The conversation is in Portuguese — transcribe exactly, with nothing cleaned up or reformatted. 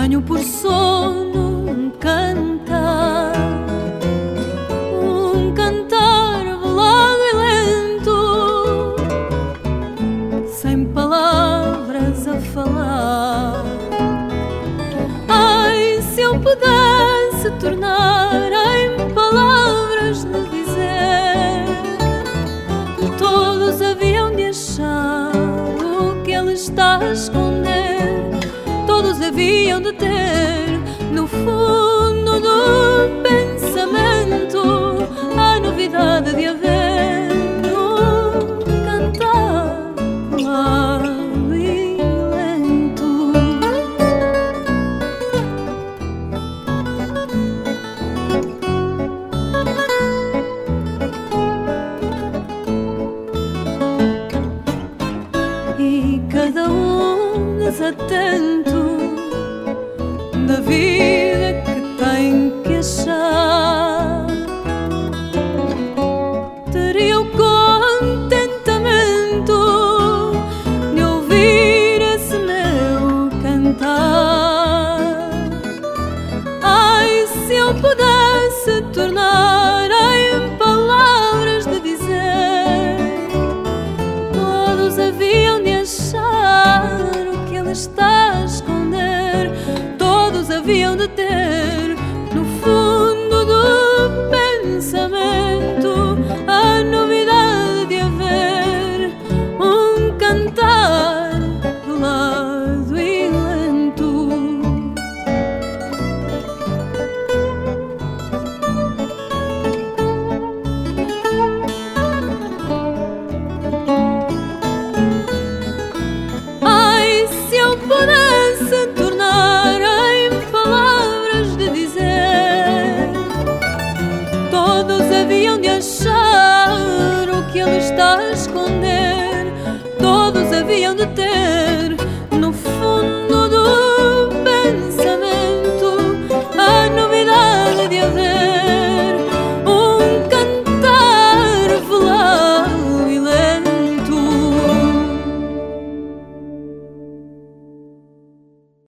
Tenho por sono um cantar, um cantar velado e lento, sem palavras a falar. Ai, se eu pudesse tornar em palavras de dizer, todos haviam de achar o que ele está a esconder. Todos haviam de ter no fundo do pensamento a novidade de haver um cantar claro e lento. E cada um desatento da vida que tem que achar, teria o contentamento de ouvir esse meu cantar. Ai, se eu pudesse tornar em palavras de dizer, todos haviam de achar o que ele está a esconder. Todos haviam de ter no fundo do pensamento a novidade de haver um cantar velado e lento. Ai, se eu pudesse tornar em palavras de dizer, todos haviam de achar o que ele está a esconder. Todos haviam de ter